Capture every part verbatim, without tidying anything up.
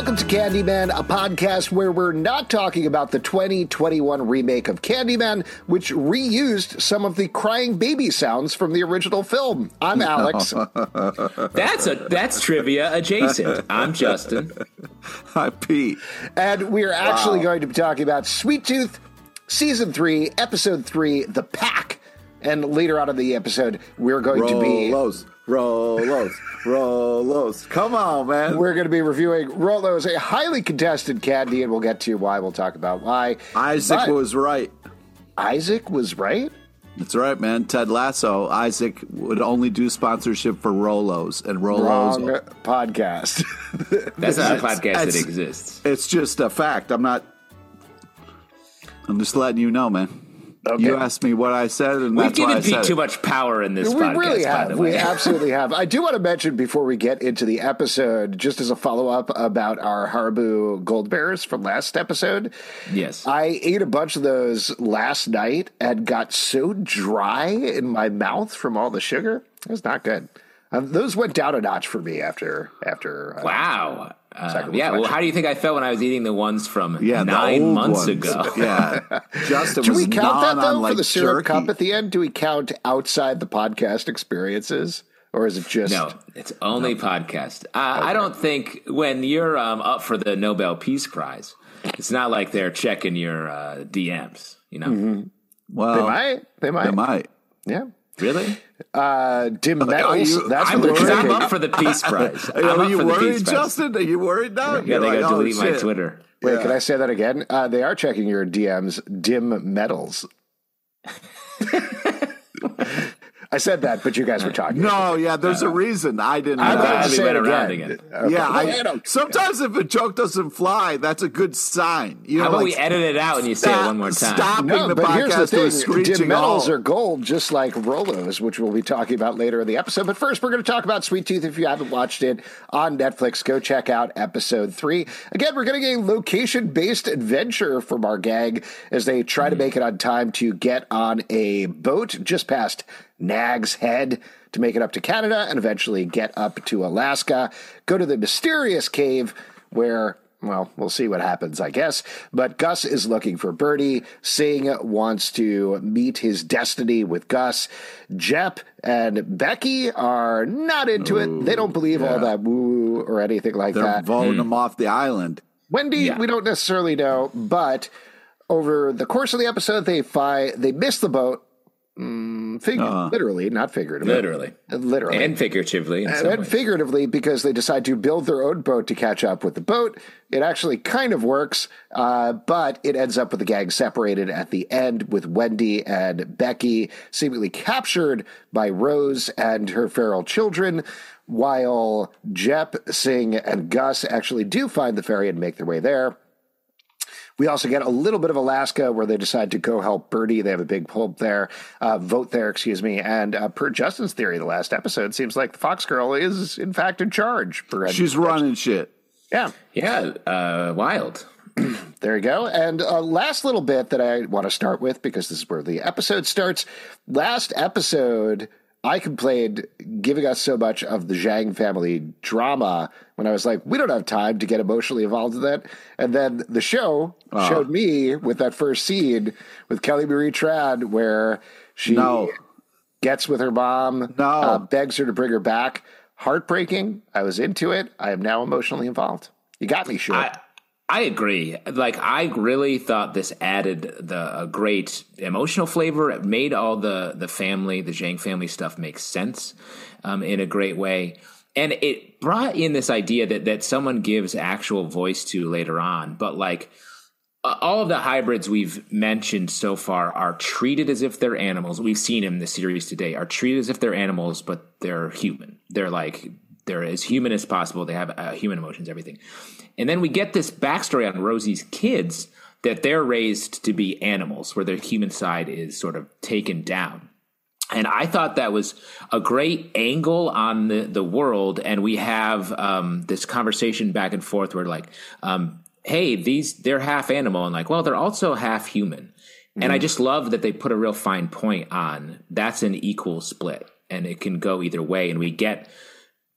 Welcome to Candyman, a podcast where we're not talking about the twenty twenty-one remake of Candyman, which reused some of the crying baby sounds from the original film. I'm Alex. That's a that's trivia adjacent. I'm Justin. Hi, Pete. And we're actually Wow. going to be talking about Sweet Tooth, Season three, Episode three, The Pack. And later on in the episode, we're going to be... Rolos, Rolos, Rolos. Come on, man. We're going to be reviewing Rolos, a highly contested candy, and we'll get to why. We'll talk about why. Isaac But was right. Isaac was right? That's right, man. Ted Lasso, Isaac would only do sponsorship for Rolos, and Rolos. Wrong podcast. That's not a podcast that it's- exists. It's just a fact. I'm not. I'm just letting you know, man. Okay. You asked me what I said, and We've that's why given I Pete said too it. much power in this We podcast, really by have. the We way. absolutely have. I do want to mention before we get into the episode, just as a follow up about our Haribo Gold Bears from last episode. Yes. I ate a bunch of those last night and got so dry in my mouth from all the sugar. It was not good. Um, those went down a notch for me after after. Uh, Wow. Uh, Second yeah, well, reflection. how do you think I felt when I was eating the ones from Yeah, the nine old months ones. ago? Yeah, Justin Do was we count that gnawing though on, for like, the syrup jerky. cup at the end? Do we count outside the podcast experiences, or is it just No, it's only podcast. Uh, I don't think when you're um, up for the Nobel Peace Prize, it's not like they're checking your uh, D Ms, you know? Mm-hmm. Well, They might. They might. They might. Yeah. Really? Uh, dim metals. you- That's I'm, what they're because I'm checking. up for the Peace Prize. I'm Are up you for the Peace worried, Prize. Justin? Are you worried now? Yeah, You're they like, got to oh, delete my shit. Twitter. Wait, Yeah. can I say that again? Uh, they are checking your D Ms. Dim metals. I said that, but you guys were talking. No, yeah, there's a reason. I didn't. I'm know. about to we say went it around again. again. Okay. Yeah, No, I, don't- sometimes if a joke doesn't fly, that's a good sign. You know, How about like, we edit it out and you say it one more time? Stopping No, the but here's the podcast to a thing. screeching Dim metals halt. are gold, just like Rolos, which we'll be talking about later in the episode. But first, we're going to talk about Sweet Tooth. If you haven't watched it on Netflix, go check out episode three. Again, we're getting a location-based adventure from our gang as they try to make it on time to get on a boat just past Nag's Head to make it up to Canada and eventually get up to Alaska, go to the mysterious cave where, well, we'll see what happens, I guess. But Gus is looking for Birdie. Singh wants to meet his destiny with Gus. Jep and Becky are not into it. They don't believe all that woo or anything like They're that. voting him off the island. Wendy, Yeah. we don't necessarily know, but over the course of the episode, they fi- they miss the boat. Mm, fig- literally, not figuratively. Literally. Literally. And figuratively. In And some then ways. figuratively, because they decide to build their own boat to catch up with the boat. It actually kind of works, uh, but it ends up with the gang separated at the end, with Wendy and Becky seemingly captured by Rose and her feral children, while Jep, Singh, and Gus actually do find the ferry and make their way there. We also get a little bit of Alaska where they decide to go help Birdie. They have a big pulp there, uh, vote there, excuse me. And uh, per Justin's theory, the last episode seems like the Fox girl is in fact in charge. Per She's running shit. Yeah, Yeah, uh, wild. there you go. And uh, last little bit that I want to start with, because this is where the episode starts. Last episode, I complained giving us so much of the Zhang family drama when I was like, we don't have time to get emotionally involved in that. And then the show Oh. showed me with that first scene with Kelly Marie Tran where she No. gets with her mom, No. uh, begs her to bring her back. Heartbreaking. I was into it. I am now emotionally involved. You got me, sure. I I agree. Like, I really thought this added the a great emotional flavor. It made all the the family, the Zhang family stuff make sense um, in a great way. And it brought in this idea that that someone gives actual voice to later on. But like uh, all of the hybrids we've mentioned so far are treated as if they're animals. We've seen in the series today are treated as if they're animals, but they're human. They're like they're as human as possible. They have uh, human emotions, everything. And then we get this backstory on Rosie's kids that they're raised to be animals, where their human side is sort of taken down. And I thought that was a great angle on the, the world. And we have um, this conversation back and forth where like, um, hey, these they're half animal. And like, well, they're also half human. Mm. And I just love that they put a real fine point on that's an equal split. And it can go either way. And we get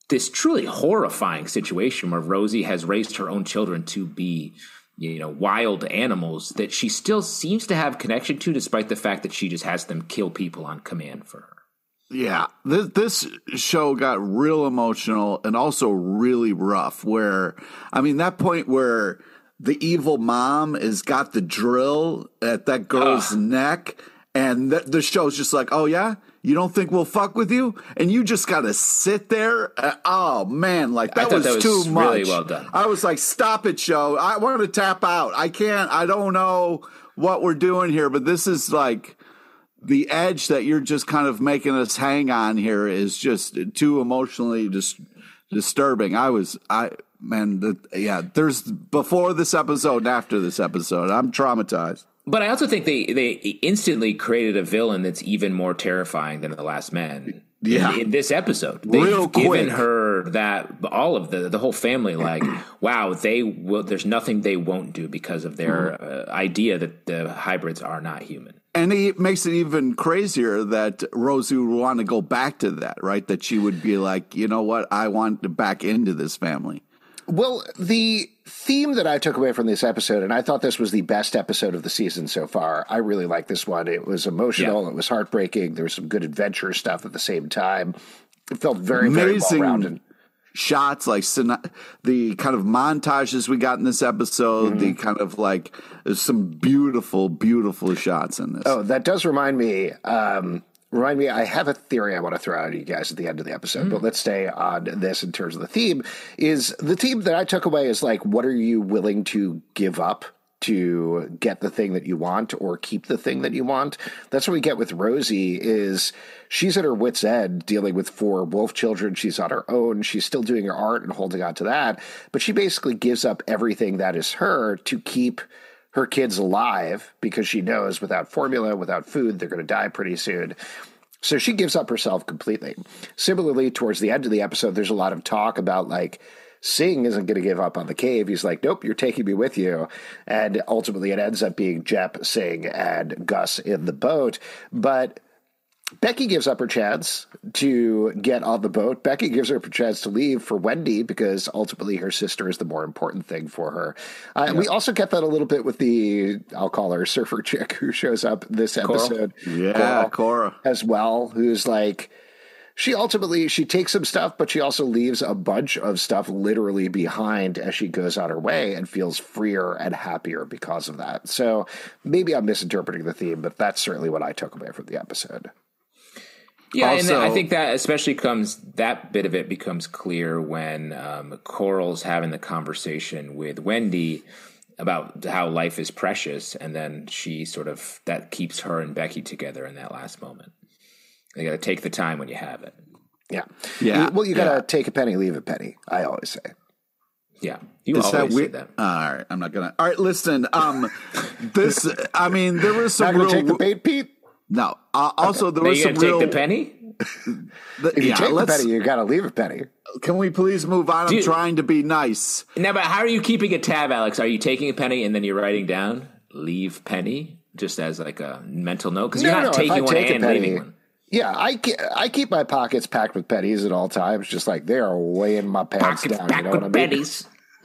this truly horrifying situation where Rosie has raised her own children to be, you know, wild animals that she still seems to have connection to, despite the fact that she just has them kill people on command for her. Yeah, this this show got real emotional and also really rough. Where, I mean, that point where the evil mom has got the drill at that girl's Ugh. neck, and the, the show's just like, oh yeah, you don't think we'll fuck with you, and you just got to sit there. Uh, oh man, like that was, that was too much. Really well done. I was like, stop it, show. I want to tap out. I can't. I don't know what we're doing here, but this is like. The edge that you're just kind of making us hang on here is just too emotionally dis- disturbing. I was, I, man, the, yeah, there's before this episode and after this episode. I'm traumatized. But I also think they, they instantly created a villain that's even more terrifying than The Last Man. Yeah. In, in this episode, they've Real given quick. her that all of the the whole family, like, wow, they will. There's nothing they won't do because of their uh, idea that the hybrids are not human. And it makes it even crazier that Rosie would want to go back to that, right? That she would be like, you know what, I want to back into this family. Well, the theme that I took away from this episode, and I thought this was the best episode of the season so far. I really liked this one. It was emotional. Yeah. It was heartbreaking. There was some good adventure stuff at the same time. It felt very, Amazing very well-rounded. Shots, like the kind of montages we got in this episode, mm-hmm. the kind of like there's some beautiful, beautiful shots in this. Oh, that does remind me. Um, remind me, I have a theory I want to throw out at you guys at the end of the episode, mm-hmm. but let's stay on this in terms of the theme. Is the theme that I took away is like, what are you willing to give up to get the thing that you want or keep the thing that you want? That's what we get with Rosie is she's at her wit's end dealing with four wolf children. She's on her own. She's still doing her art and holding on to that. But she basically gives up everything that is her to keep her kids alive because she knows without formula, without food, they're going to die pretty soon. So she gives up herself completely. Similarly, towards the end of the episode, there's a lot of talk about like, Singh isn't going to give up on the cave. He's like, nope, you're taking me with you. And ultimately it ends up being Jep, Singh, and Gus in the boat. But Becky gives up her chance to get on the boat. Becky gives her a chance to leave for Wendy because ultimately her sister is the more important thing for her. Uh, and we also get that a little bit with the, I'll call her surfer chick who shows up this episode. Coral. Yeah, Cora. As well, who's like, She ultimately, she takes some stuff, but she also leaves a bunch of stuff literally behind as she goes on her way and feels freer and happier because of that. So maybe I'm misinterpreting the theme, but that's certainly what I took away from the episode. Yeah, also, and I think that especially comes, that bit of it becomes clear when um, Coral's having the conversation with Wendy about how life is precious, and then she sort of, that keeps her and Becky together in that last moment. You got to take the time when you have it. Yeah. Yeah. You, well, you got to yeah. take a penny, leave a penny, I always say. Yeah. You Is always that say that. Uh, all right. I'm not going to. All right. Listen, um, this, I mean, there was some not real. Take the bait, Pete? No. Uh, also, okay. there Now was you some gonna real. take the penny? The, if you yeah, take the let's, penny, you got to leave a penny. Can we please move on? I'm you, trying to be nice. Now, but how are you keeping a tab, Alex? Are you taking a penny and then you're writing down leave penny just as like a mental note? Because no, you're not no, taking one take and penny, leaving one. Yeah, I, ke- I keep my pockets packed with pennies at all times, just like they are weighing my pants Pockets down. packed You know with what I mean? pennies.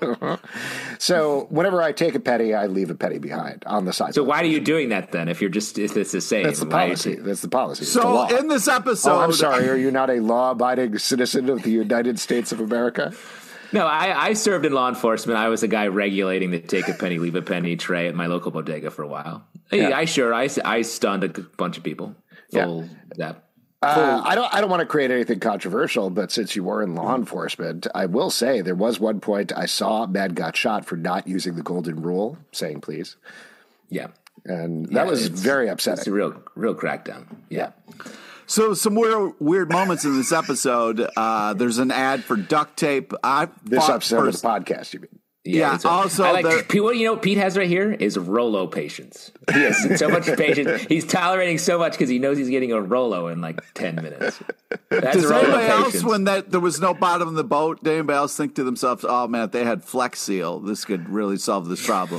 So whenever I take a penny, I leave a penny behind on the side. So why are you doing that then? If you're just if it's the same, That's the policy. That's the policy. It's the So law. in this episode, oh, I'm sorry. Are you not a law-abiding citizen of the United States of America? No, I, I served in law enforcement. I was a guy regulating the take a penny, leave a penny tray at my local bodega for a while. Yeah. I, I sure I, I stunned a bunch of people. Full, yeah. That. Uh, I don't. I don't want to create anything controversial, but since you were in law enforcement, I will say there was one point I saw a man got shot for not using the golden rule, saying please. Yeah, and that yeah, was very upsetting. It's a real, real crackdown. Yeah. yeah. So some weird, weird moments in this episode. Uh, there's an ad for duct tape. I this episode pers- of the podcast, you mean? Yeah. it's a- also, I like the- Pete, what you know what Pete has right here is Rolo patience. He has so much patience. He's tolerating so much because he knows he's getting a Rolo in like ten minutes. That's Does Rolo anybody else, patience. when that there was no bottom of the boat, did anybody else think to themselves, "Oh man, if they had Flex Seal, this could really solve this problem"?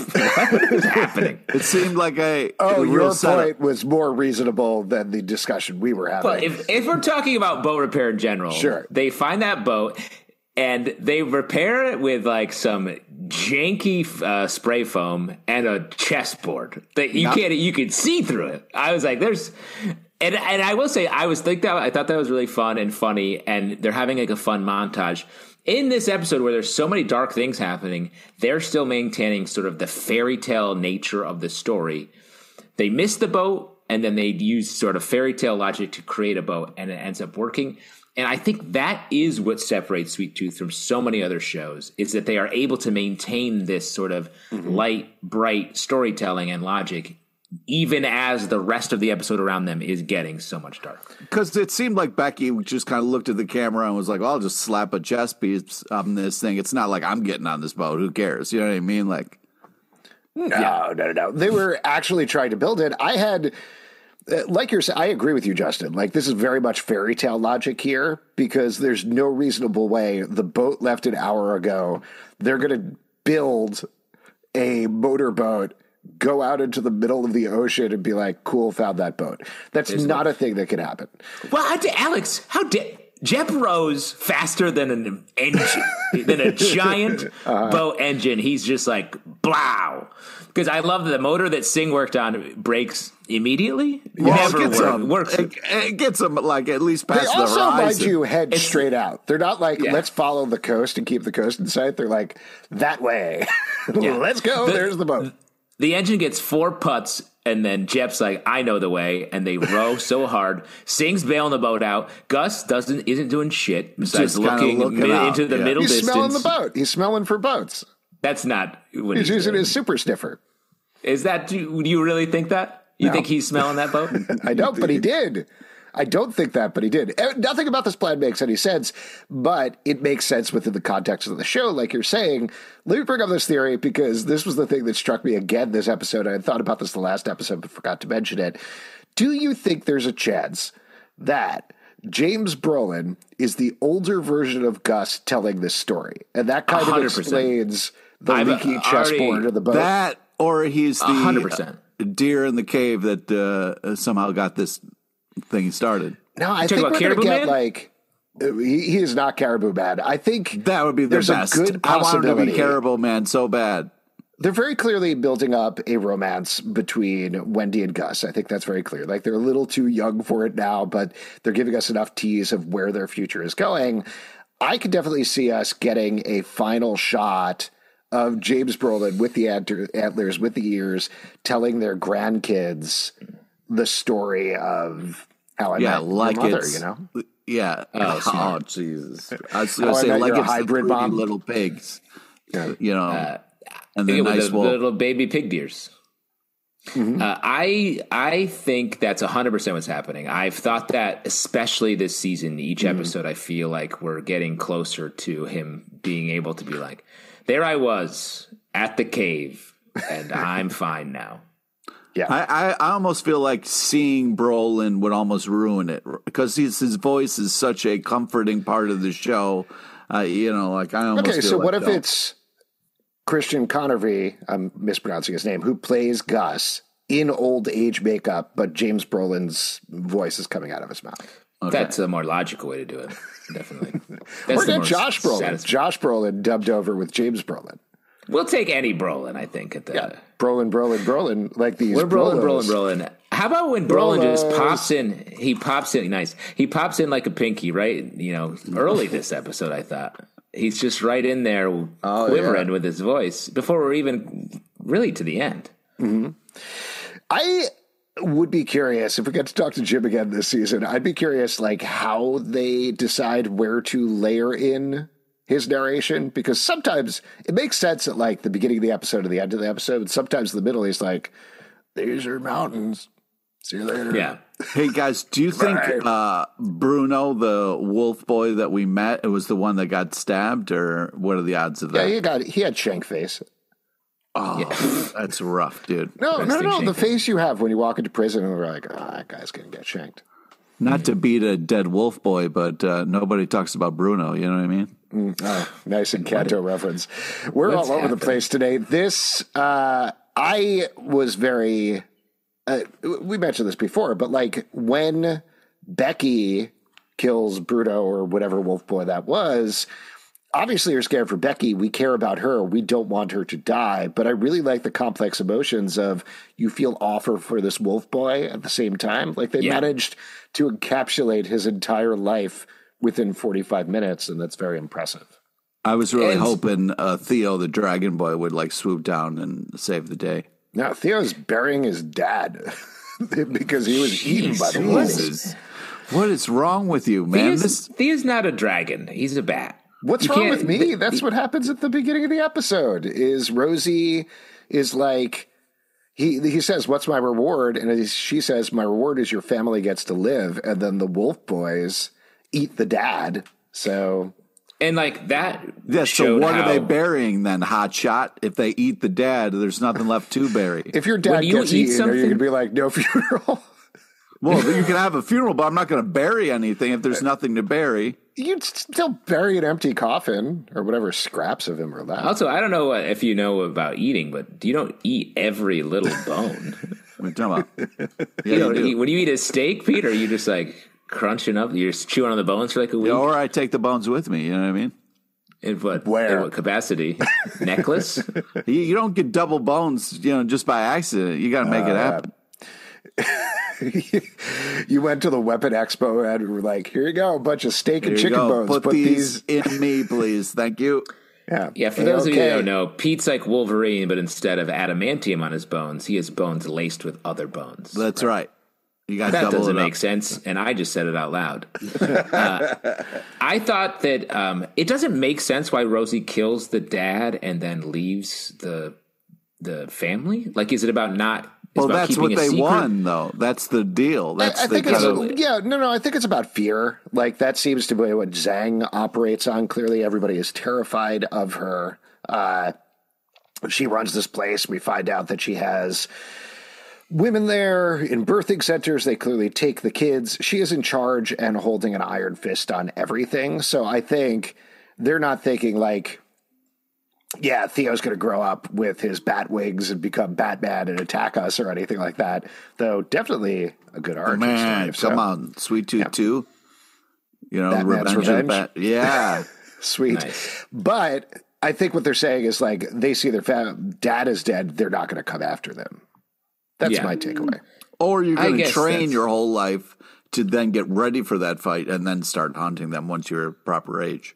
What is happening? It seemed like a Oh, a real your setup. point was more reasonable than the discussion we were having. Well, if if we're talking about boat repair in general, Sure. they find that boat and they repair it with like some janky uh, spray foam and a chessboard that you Yep. can't you could see through it. I was like, there's. And and I will say, I was think that I thought that was really fun and funny, and they're having like a fun montage in this episode where there's so many dark things happening. They're still maintaining sort of the fairy tale nature of the story. They miss the boat, and then they use sort of fairy tale logic to create a boat, and it ends up working. And I think that is what separates Sweet Tooth from so many other shows, is that they are able to maintain this sort of mm-hmm. light, bright storytelling and logic, even as the rest of the episode around them is getting so much dark. Because it seemed like Becky just kind of looked at the camera and was like, well, I'll just slap a chess piece on this thing. It's not like I'm getting on this boat. Who cares? You know what I mean? Like, no, yeah. no, no, no. They were actually trying to build it. I had... Like you're saying, I agree with you, Justin. Like, this is very much fairy tale logic here because there's no reasonable way the boat left an hour ago. They're going to build a motorboat, go out into the middle of the ocean and be like, cool, found that boat. That's Isn't not it? a thing that can happen. Well, I did, Alex, how did Jep rose faster than an engine, than a giant uh-huh. boat engine. He's just like, blow. Because I love the motor that Singh worked on breaks immediately. Well, Never it gets work, them, works. It, it gets them like at least past they the also horizon. mind you head It's, straight out. They're not like, yeah. let's follow the coast and keep the coast in sight. They're like, that way. Yeah. Let's go. The, There's the boat. The engine gets four putts, and then Jep's like, I know the way, and they row so hard. Singh's bailing the boat out. Gus doesn't isn't doing shit besides looking, looking mid, out, into the yeah. middle He's distance. smelling the boat. He's smelling for boats. That's not what he's, he's using doing. his super sniffer. Is that? Do, do you really think that? You No. think he's smelling that boat? I don't, but he did. I don't think that, but he did. Nothing about this plan makes any sense, but it makes sense within the context of the show, like you're saying. Let me bring up this theory because this was the thing that struck me again this episode. I had thought about this the last episode, but forgot to mention it. Do you think there's a chance that James Brolin is the older version of Gus telling this story? And that kind one hundred of percent. explains the I've leaky already- chessboard of the boat. That, or he's the one hundred percent. uh, deer in the cave that uh, somehow got this thing started. No, I You think talking we're about going to Caribou get Man? like uh, he, he is not Caribou Man. I think That would be the there's best. a good I want him to possibility. be Caribou Man so bad. They're very clearly building up a romance between Wendy and Gus. I think that's very clear. Like they're a little too young for it now, but they're giving us enough tease of where their future is going. I could definitely see us getting a final shot of James Brolin with the antlers, with the ears, telling their grandkids the story of how I Yeah, met like your mother, it's you know? yeah. Oh, Oh, Jesus! I was going How to I say Met like Your it's the Hybrid Pretty Mom. Little Pigs. Yeah. You know, Uh, and Yeah, the with nice the, wolf. the little baby pig deers. Mm-hmm. Uh, I I think that's one hundred percent what's happening. I've thought that, especially this season, each Mm-hmm. episode, I feel like we're getting closer to him being able to be like, there I was at the cave, and I'm fine now. Yeah. I, I, I almost feel like seeing Brolin would almost ruin it because his his voice is such a comforting part of the show. Uh, you know, like I almost Okay, feel so like what if they'll- it's Christian Convery, I'm mispronouncing his name, who plays Gus in old age makeup, but James Brolin's voice is coming out of his mouth? Okay. That's a more logical way to do it, definitely. That's Or the get most Josh Brolin. satisfying- Josh Brolin dubbed over with James Brolin. We'll take any Brolin, I think. At the Yeah. Brolin, Brolin, Brolin, like these We're Brolin, Brolos. Brolin, Brolin. How about when Brolin just Brolos. pops in? He pops in, nice. He pops in like a pinky, right? You know, early this episode, I thought. He's just right in there Oh, quivering yeah. with his voice before we're even really to the end. I would be curious if we get to talk to Jim again this season. I'd be curious, like how they decide where to layer in his narration, because sometimes it makes sense at like the beginning of the episode or the end of the episode. And sometimes in the middle, he's like, "These are mountains. See you later. Yeah. Hey guys, do you think Right. uh, Bruno, the wolf boy that we met, it was the one that got stabbed, or what are the odds of Yeah, that? he got he had shank face. Oh, that's rough, dude. No, no, Resting no. The shank face you have when you walk into prison and we're like, oh, that guy's gonna get shanked. Not to beat a dead wolf boy, but uh, nobody talks about Bruno. You know what I mean? Oh, nice and Canto reference. We're what's all over happened? the place today. This, uh, I was very, uh, we mentioned this before, but like when Becky kills Bruno or whatever wolf boy that was, obviously you're scared for Becky. We care about her. We don't want her to die. But I really like the complex emotions of you feel awful for this wolf boy at the same time. Like they Yeah. managed to encapsulate his entire life within forty-five minutes, and that's very impressive. I was really And- hoping uh, Theo, the dragon boy, would like swoop down and save the day. Now, Theo's burying his dad because he was eaten by the Jeez. wolves. What is wrong with you, man? Thea's, This Thea's not a dragon. He's a bat. What's You wrong can't- with me? th- That's what happens at the beginning of the episode. Is Rosie is like he he says, "What's my reward?" And it is- she says, "My reward is your family gets to live." And then the wolf boys eat the dad. So And like that. yeah. So showed what how, are they burying then? Hot shot. If they eat the dad, there's nothing left to bury. if your dad When you gets eat eaten, are you something- going to be like, "No funeral"? Well, you can have a funeral, but I'm not going to bury anything if there's nothing to bury. You'd still bury an empty coffin or whatever scraps of him are left. Also, I don't know what- if you know about eating, but you don't eat every little bone. What are you talking about? Yeah, you don't you do. eat, when you eat a steak, Pete, are you just like crunching up? You're just chewing on the bones for like a week? Yeah, or I take the bones with me. You know what I mean? In what, Where? in what capacity? Necklace? You, you don't get double bones, you know, just by accident. You got to make it happen. You went to the Weapon Expo and were like, "Here you go, a bunch of steak and There you chicken go. bones. Put, these, in me, please. Thank you. yeah, Yeah, for those of you okay. who don't know, Pete's like Wolverine, but instead of adamantium on his bones, he has bones laced with other bones. That's right. You got That double doesn't it up. make sense, and I just said it out loud. uh, I thought that um, it doesn't make sense why Rosie kills the dad and then leaves the the family. Like, is it about not? Is Well, about that's keeping what a they secret? won, though. That's the deal. That's I, I the think kind it's of. yeah, no, no. I think it's about fear. Like that seems to be what Zhang operates on. Clearly, everybody is terrified of her. Uh, she runs this place. We find out that she has women there in birthing centers. They clearly take the kids. She is in charge and holding an iron fist on everything. So I think they're not thinking like, yeah, Theo's going to grow up with his bat wings and become Batman and attack us or anything like that. Though definitely a good origin story. Man, if come so. on. Sweet Tooth two. You know, Batman's Revenge, of the Revenge? Bat. Yeah. Sweet. Nice. But I think what they're saying is like they see their fam- dad is dead. They're not going to come after them. That's Yeah. my takeaway. Or you're I going to guess train that's- your whole life to then get ready for that fight and then start hunting them once you're proper age.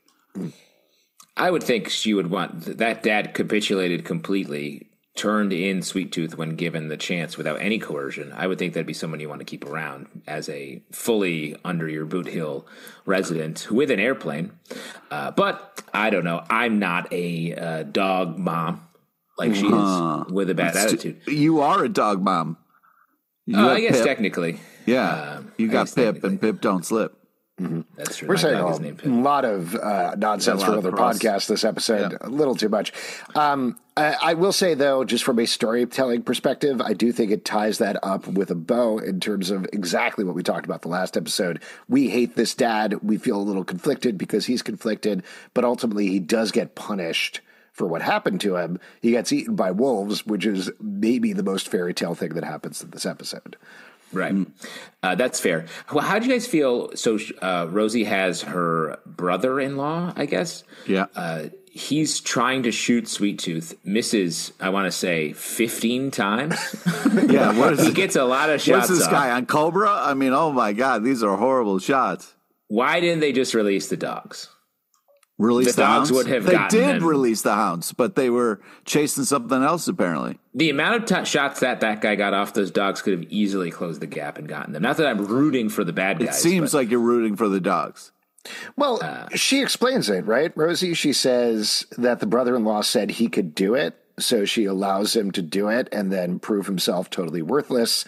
I would think she would want that dad capitulated completely, turned in Sweet Tooth when given the chance without any coercion. I would think that'd be someone you want to keep around as a fully under your boot hill resident with an airplane. Uh, but I don't know. I'm not a uh, dog mom like she is with a bad attitude. You are a dog mom. You Uh, have I guess Pip. technically. Yeah. Um, you I got guess Pip, technically. and Pip don't slip. That's true. We're My saying dog a is named Pip. lot of uh, nonsense A for lot other of cross. podcasts this episode. Yeah. A little too much. Um, I, I will say, though, just from a storytelling perspective, I do think it ties that up with a bow in terms of exactly what we talked about the last episode. We hate this dad. We feel a little conflicted because he's conflicted, but ultimately he does get punished for what happened to him. He gets eaten by wolves, which is maybe the most fairy tale thing that happens in this episode. Right. Uh, that's fair. Well, how do you guys feel? So uh, Rosie has her brother-in-law, I guess. Yeah. Uh, he's trying to shoot Sweet Tooth, misses, I want to say, fifteen times. Yeah. What is He it? gets a lot of shots What's this off. guy on Cobra? I mean, oh my God, these are horrible shots. Why didn't they just release the dogs? Release The the, dogs hounds? would have They gotten did them. release the hounds, but they were chasing something else apparently. The amount of t- shots that that guy got off those dogs could have easily closed the gap and gotten them. Not that I'm rooting for the bad It guys. seems but like you're rooting for the dogs. Well, she explains it, right, Rosie? She says that the brother-in-law said he could do it, so she allows him to do it and then prove himself totally worthless.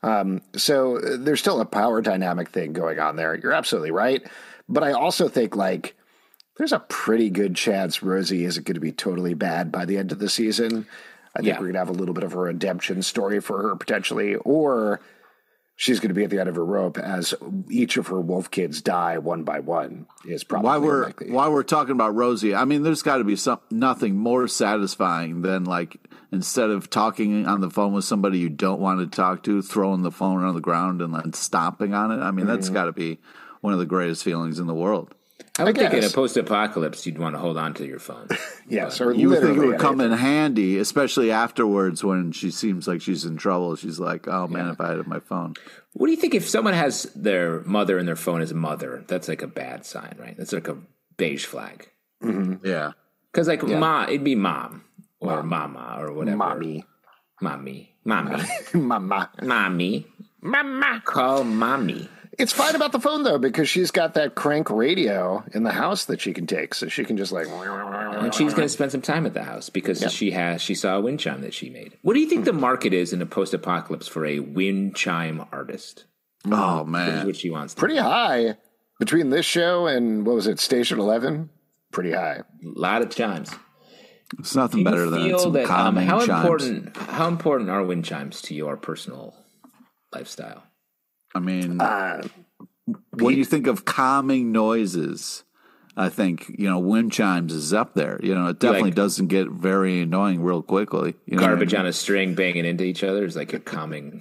Um, so there's still a power dynamic thing going on there. You're absolutely right. But I also think, like, there's a pretty good chance Rosie isn't going to be totally bad by the end of the season. I think Yeah. we're going to have a little bit of a redemption story for her potentially, or she's going to be at the end of her rope as each of her wolf kids die one by one is probably While we're likely. while we're talking about Rosie, I mean, there's got to be some nothing more satisfying than, like, instead of talking on the phone with somebody you don't want to talk to, throwing the phone on the ground and then stomping on it. I mean, that's got to be one of the greatest feelings in the world. I would I think in a guess. post-apocalypse, you'd want to hold on to your phone. Yes, or You would think it literally would come in anything. handy, especially afterwards when she seems like she's in trouble. She's like, "Oh man, if I had my phone." What do you think if someone has their mother and their phone as mother? That's like a bad sign, right? That's like a beige flag. Yeah, Because like ma, it'd be mom or mama or whatever. Mommy. mommy, mommy, Mama. mommy, mama. Call mommy. It's fine about the phone, though, because she's got that crank radio in the house that she can take. So she can just like... And she's going to spend some time at the house because she has she saw a wind chime that she made. What do you think the market is in a post-apocalypse for a wind chime artist? oh This is man, what she wants. To Pretty high. Between this show and, what was it, Station eleven? Pretty high. do. A lot of chimes. it's nothing Do you better than feel some that, um, calming how chimes. important how important are wind chimes to your personal lifestyle? I mean, Uh, when you think of calming noises, I think, you know, wind chimes is up there. You know, it definitely like- doesn't get very annoying real quickly. You know what I Garbage mean? on a string banging into each other is like a calming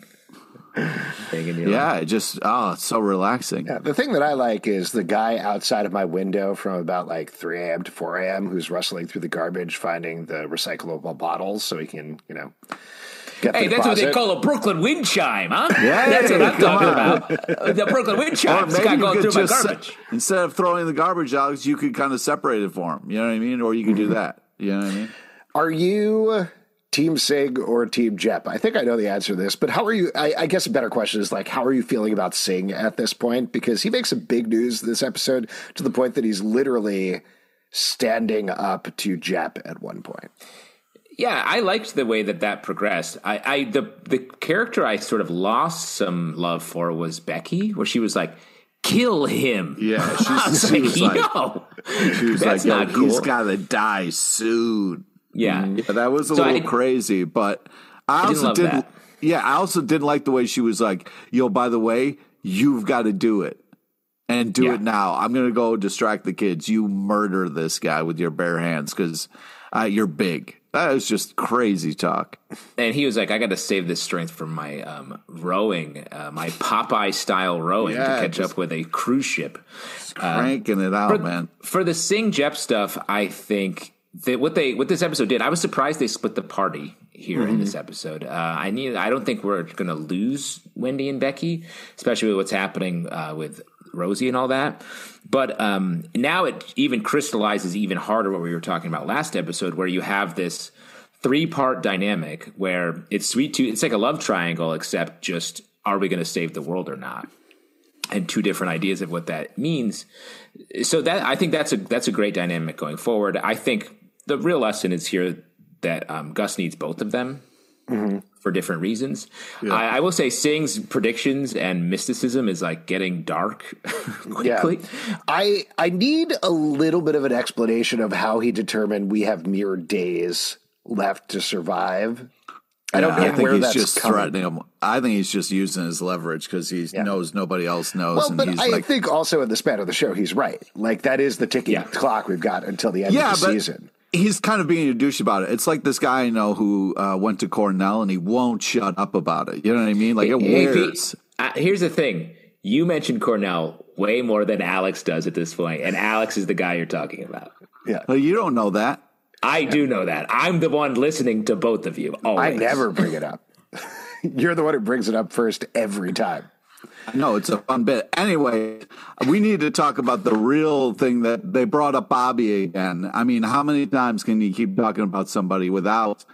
thing in your life. Yeah, it just, oh, it's so relaxing. Yeah, the thing that I like is the guy outside of my window from about like three a.m. to four a.m. who's rustling through the garbage, finding the recyclable bottles so he can, you know, get Hey, the that's what they deposit. call a Brooklyn wind chime, huh? Yeah, That's what I'm come talking on. about. Uh, The Brooklyn wind Or chime. This maybe guy you going could through my just, garbage. instead of throwing the garbage out, you could kind of separate it for him. You know what I mean? Or you could do that. You know what I mean? Are you Team Sig or Team Jep? I think I know the answer to this, but how are you? I, I guess a better question is like, how are you feeling about Singh at this point? Because he makes some big news this episode to the point that he's literally standing up to Jep at one point. Yeah, I liked the way that that progressed. I, I the the character I sort of lost some love for was Becky, where she was like, "Kill him." Yeah, I she's, was she like, was like, "Yo, she was that's like, yo, not cool." he's got to die soon. Yeah, Yeah, that was a So little I- crazy, but I, didn't also love didn't. that. Yeah, I also didn't like the way she was like, "Yo, by the way, you've got to do it and do Yeah. it now. I'm gonna go distract the kids. You murder this guy with your bare hands because uh, you're big." That was just crazy talk. and he was like, "I got to save this strength for my um, rowing, uh, my Popeye style rowing Yeah, to catch just- up with a cruise ship." Cranking it out, for, man. For the Sing Jep stuff, I think that what they what this episode did, I was surprised they split the party here Mm-hmm. in this episode. Uh, I need. I don't think we're going to lose Wendy and Becky, especially with what's happening uh, with Rosie and all that. But um, now it even crystallizes even harder what we were talking about last episode, where you have this three part dynamic where it's sweet tooth. It's like a love triangle, except just are we going to save the world or not? And two different ideas of what that means. So that I think that's a that's a great dynamic going forward. I think the real lesson is here that um, Gus needs both of them Mm-hmm. for different reasons. I, I will say Sing's predictions and mysticism is like getting dark quickly. Yeah. I I need a little bit of an explanation of how he determined we have mere days left to survive. I don't Yeah, get I think where he's that's just coming. threatening him. I think he's just using his leverage because he knows nobody else knows, Well, and but he's I like, think also in the span of the show, he's right. Like that is the ticking Yeah. clock we've got until the end yeah, of the but season. he's kind of being a douche about it. It's like this guy I know who uh, went to Cornell and he won't shut up about it. You know what I mean? Like it Hey, wears. Pete, uh, here's the thing. You mentioned Cornell way more than Alex does at this point, and Alex is the guy you're talking about. Yeah. Well, you don't know that. I do know that. I'm the one listening to both of you. I Always. never bring it up. You're the one who brings it up first every time. No, it's a fun bit. Anyway, we need to talk about the real thing that they brought up Bobby again. I mean, how many times can you keep talking about somebody without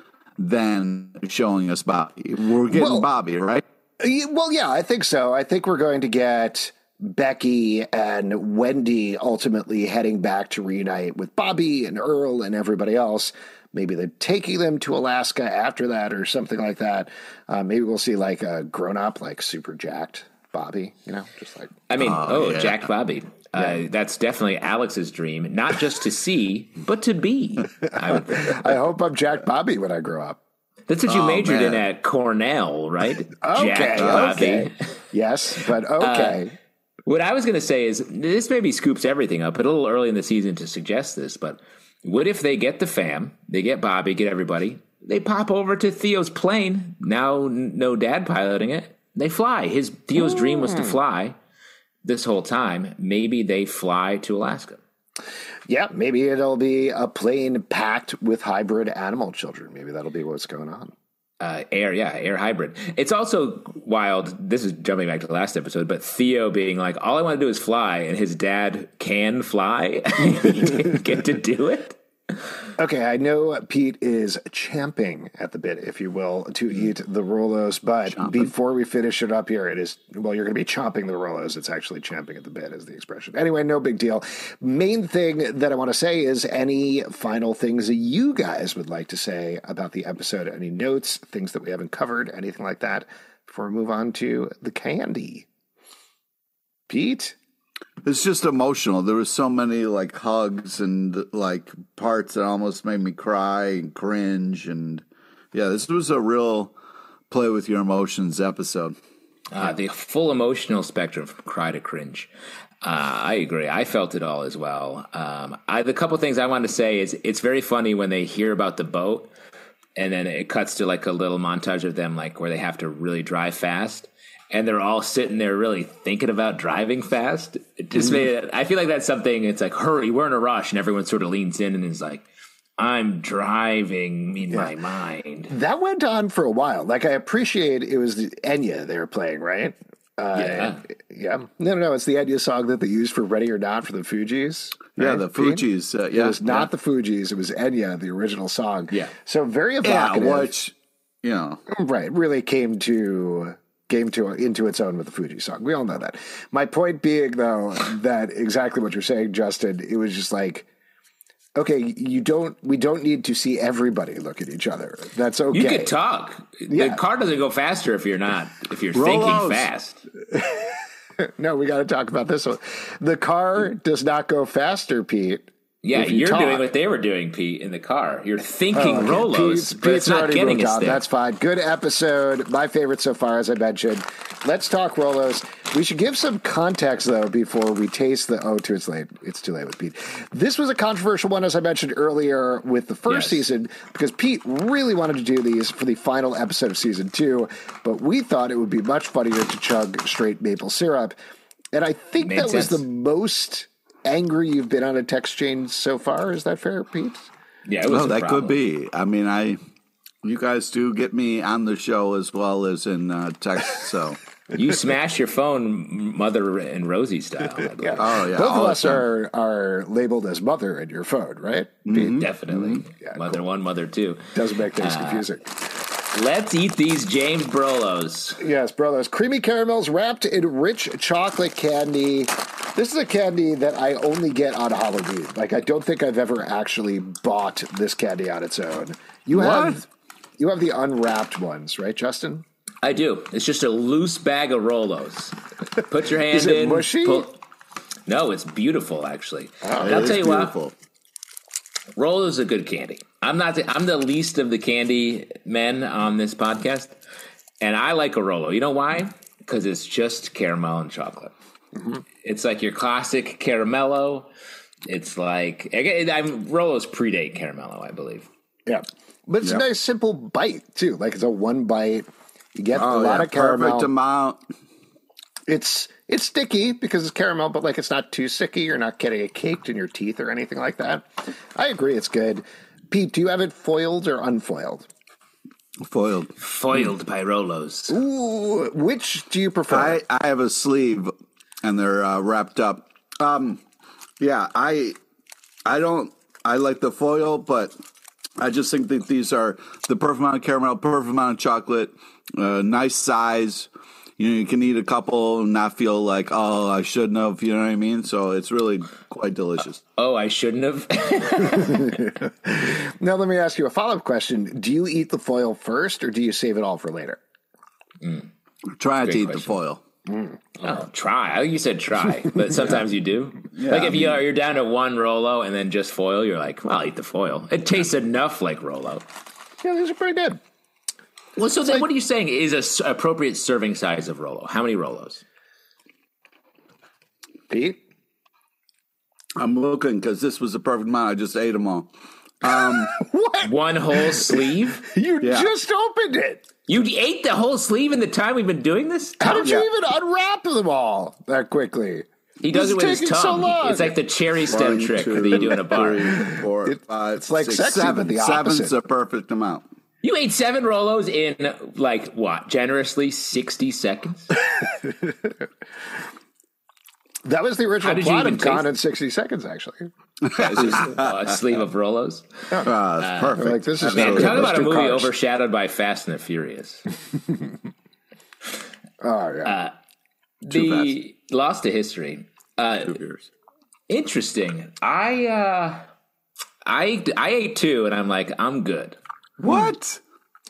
then showing us Bobby? We're getting Well- Bobby, right? Y- Well, yeah, I think so. I think we're going to get Becky and Wendy ultimately heading back to reunite with Bobby and Earl and everybody else. maybe they're taking them to Alaska after that or something like that. Uh, maybe we'll see like a grown up, like super jacked Bobby, you know, just like. I mean, oh, oh yeah. Jacked Bobby. Uh, yeah. That's definitely Alex's dream, not just to see, but to be. I, would think. I hope I'm Jack Bobby when I grow up. That's what you oh, majored man. in at Cornell, right? Okay, Jacked Bobby. Okay. Yes, but okay. Uh, what I was going to say is this maybe scoops everything up, but a little early in the season to suggest this, but what if they get the fam, they get Bobby, get everybody, they pop over to Theo's plane, now no dad piloting it, they fly. His Theo's mm. dream was to fly this whole time. Maybe they fly to Alaska. Yeah, maybe it'll be a plane packed with hybrid animal children. Maybe that'll be what's going on. Uh, air, yeah, air hybrid. It's also wild. This is jumping back to the last episode, but Theo being like, all I want to do is fly, and his dad can fly. He didn't get to do it. Okay, I know Pete is champing at the bit, if you will, to eat the Rolos, but chomping. Before we finish it up here, it is, well, you're going to be chomping the Rolos. It's actually champing at the bit is the expression. Anyway, no big deal. Main thing that I want to say is any final things that you guys would like to say about the episode, any notes, things that we haven't covered, anything like that, before we move on to the candy. Pete? It's just emotional. There was so many like hugs and like parts that almost made me cry and cringe. And yeah, this was a real play with your emotions episode. Uh, the full emotional spectrum from cry to cringe. Uh, I agree. I felt it all as well. Um, I, the couple things I wanted to say is it's very funny when they hear about the boat and then it cuts to like a little montage of them like where they have to really drive fast. And they're all sitting there really thinking about driving fast. It just made it, I feel like that's something, it's like, hurry, we're in a rush. And everyone sort of leans in and is like, I'm driving in yeah. my mind. That went on for a while. Like, I appreciate it was the Enya they were playing, right? Uh, yeah. Yeah. No, no, no. It's the Enya song that they used for Ready or Not for the Fugees. Yeah, right? the Fugees. Uh, yeah. It was not yeah. the Fugees. It was Enya, the original song. Yeah. So very evocative. Yeah, which, you know. Right. Really came to... came to into its own with the Fuji song. We all know that. My point being, though, that exactly what you're saying, Justin, it was just like, okay, you don't, we don't need to see everybody look at each other. That's okay. You could talk. Yeah. The car doesn't go faster if you're not, if you're Rolos. thinking fast. No, we got to talk about this one. The car does not go faster, Pete. Yeah, you you're talk. doing what they were doing, Pete, in the car. You're thinking oh, okay. Rolos, Pete's, but Pete's it's not getting us there. That's fine. Good episode. My favorite so far, as I mentioned. Let's talk Rolos. We should give some context, though, before we taste the... Oh, too, it's late. It's too late with Pete. This was a controversial one, as I mentioned earlier, with the first yes. season, because Pete really wanted to do these for the final episode of season two, but we thought it would be much funnier to chug straight maple syrup. And I think Made that sense. was the most... angry you've been on a text chain so far. Is that fair, Pete? Yeah, it was oh, a that problem. could be. I mean, I, you guys do get me on the show as well as in uh, text. So you smash your phone, Mother and Rosie style. Yeah. Oh yeah, both of us are are labeled as Mother in your phone, right? Mm-hmm. Pete? Definitely. Mm-hmm. Yeah, mother cool. one, Mother two. Doesn't make things uh, confusing. Let's eat these James Brolos. Yes, Brolos. Creamy caramels wrapped in rich chocolate candy. This is a candy that I only get on Halloween. Like, I don't think I've ever actually bought this candy on its own. You what? have you have the unwrapped ones, right, Justin? I do. It's just a loose bag of Rolos. Put your hand is it in. mushy? Pull... No, it's beautiful, actually. Oh, and I'll tell you beautiful. what. Rolos is a good candy. I'm not. The, I'm the least of the candy men on this podcast, and I like a Rolo. You know why? Because it's just caramel and chocolate. Mm-hmm. It's like your classic caramello. It's like I'm Rolos predate caramello, I believe. Yeah, but it's yep. a nice simple bite too. Like it's a one bite. You get oh, a lot yeah. of caramel. Perfect amount. It's it's sticky because it's caramel, but like it's not too sticky. You're not getting it caked in your teeth or anything like that. I agree, it's good. Pete, do you have it foiled or unfoiled? Foiled. Foiled by Rolos. Ooh, which do you prefer? I, I have a sleeve, and they're uh, wrapped up. Um, yeah, I I don't. I like the foil, but I just think that these are the perfect amount of caramel, perfect amount of chocolate, uh, nice size. You know, you can eat a couple and not feel like, oh, I shouldn't have. You know what I mean? So it's really quite delicious. Uh, oh, I shouldn't have. Now, let me ask you a follow-up question. Do you eat the foil first, or do you save it all for later? Mm. Try Great to eat question. the foil. Mm. Oh, try. I think you said try, but sometimes you do. Yeah, like if I mean, you are, you're down to one Rolo and then just foil, you're like, well, I'll eat the foil. It tastes enough like Rolo. Yeah, these are pretty good. Well, so then what are you saying is a s- appropriate serving size of Rolo? How many Rolos? Pete? I'm looking because this was the perfect amount. I just ate them all. Um, What? One whole sleeve? You Yeah. just opened it. You ate the whole sleeve in the time we've been doing this? How did you Yeah. even unwrap them all that quickly? He does This it with is his taking so tongue. long. It's like the cherry stem One, trick two, that you do in a bar. three, four, It- five, it's like six, sexy, but seven. the Seven's opposite. the perfect amount. You ate seven Rolos in, like, what, generously sixty seconds? That was the How original did you plot even of Gone taste in sixty seconds, actually. It's just uh, a sleeve of Rolos. Uh, it's perfect. Like, this is Man, Absolutely. talk about a Those two movie cars. overshadowed by Fast and the Furious. Oh, yeah. Uh, the Lost to History. Uh, Two beers. interesting. I uh, I I ate two, and I'm like, I'm good. What?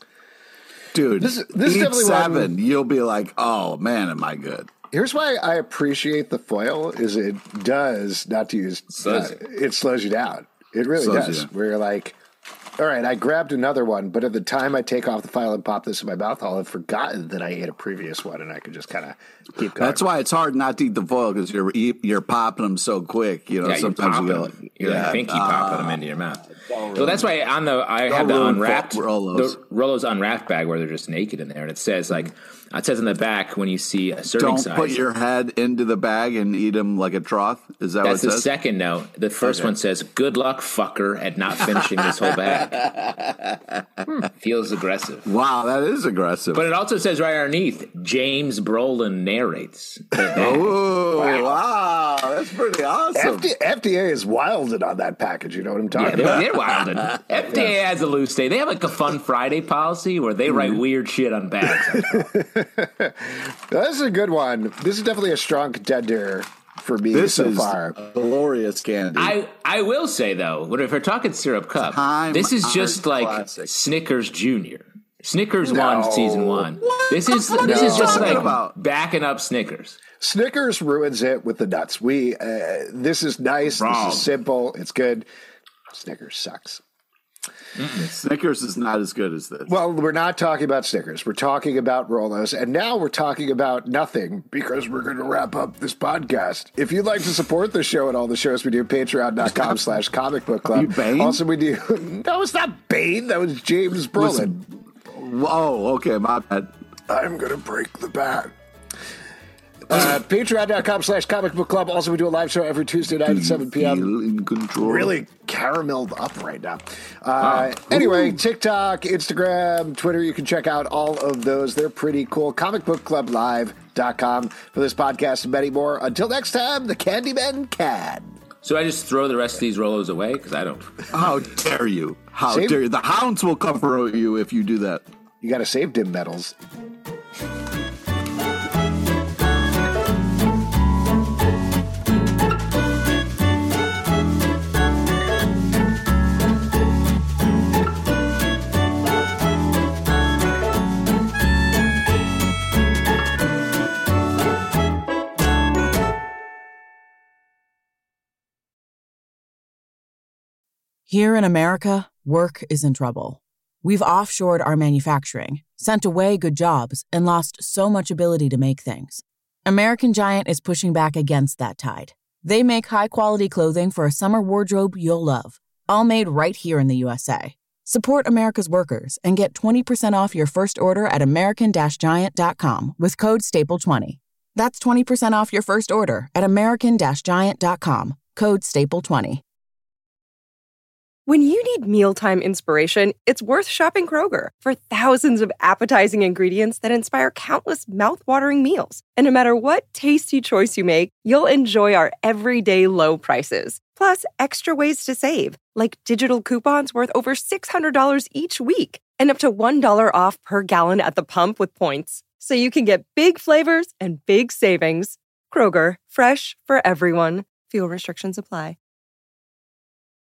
Dude, This is- this is eat definitely seven. You'll be like, oh, man, am I good? Here's why I appreciate the foil is it does, not to use, Slows uh, it slows you down. It really Slows does. you. Where you're like, all right, I grabbed another one, but at the time I take off the foil and pop this in my mouth, I'll have forgotten that I ate a previous one, and I could just kind of keep going. That's why it's hard not to eat the foil because you're eat, you're popping them so quick. You know, Yeah, you're sometimes popping you go, them. You're like pinky popping them into your mouth. Well, that's why on the I Don't have the ruin unwrapped fo- Rolos. the Rolos unwrapped bag where they're just naked in there, and it says like it says in the back when you see a serving don't size. put your head into the bag and eat them like a trough. Is that That's what it the says? second note. The first Okay. one says, "Good luck, fucker, at not finishing this whole bag." Hmm, feels aggressive. Wow, that is aggressive. But it also says right underneath, James Brolin narrates. oh, wow. That's pretty awesome. F D- F D A is wilded on that package. You know what I'm Yeah, talking they're, about? they're wilding. F D A has a loose day. They have like a Fun Friday policy where they write weird shit on bags. This is a good one. This is definitely a strong contender for me This so is far. glorious candy. I, I will say though, when if we're talking syrup cup, Time this is just honored like classic. Snickers Junior. Snickers No. one, season one. What? This is What this are is you just talking like about? backing up Snickers. Snickers ruins it with the nuts. We uh, this is nice. Wrong. This is simple. It's good. Snickers sucks. Snickers is not as good as this. Well, we're not talking about Snickers. We're talking about Rolos, and now we're talking about nothing because we're going to wrap up this podcast. If you'd like to support the show and all the shows we do, patreon.com slash comic book club. You Bane? Also, we do. No, it's not Bane. That was James Brolin. Oh, okay, my bad. I'm going to break the bat. Uh, Patreon.com slash comic book club. Also, we do a live show every Tuesday night at seven p.m. Feel in control. Really carameled up right now. Uh, anyway, TikTok, Instagram, Twitter, you can check out all of those. They're pretty cool. comic book club live dot com for this podcast and many more. Until next time, the Candyman can. So I just throw the rest of these Rolos away because I don't. How dare you? How Save- dare you? The hounds will come for you if you do that. You got to save dim medals. Here in America, work is in trouble. We've offshored our manufacturing, sent away good jobs, and lost so much ability to make things. American Giant is pushing back against that tide. They make high-quality clothing for a summer wardrobe you'll love, all made right here in the U S A. Support America's workers and get twenty percent off your first order at american giant dot com with code staple twenty. That's twenty percent off your first order at american giant dot com, code staple twenty. When you need mealtime inspiration, it's worth shopping Kroger for thousands of appetizing ingredients that inspire countless mouthwatering meals. And no matter what tasty choice you make, you'll enjoy our everyday low prices. Plus, extra ways to save, like digital coupons worth over six hundred dollars each week and up to one dollar off per gallon at the pump with points. so you can get big flavors and big savings. Kroger, fresh for everyone. Fuel restrictions apply.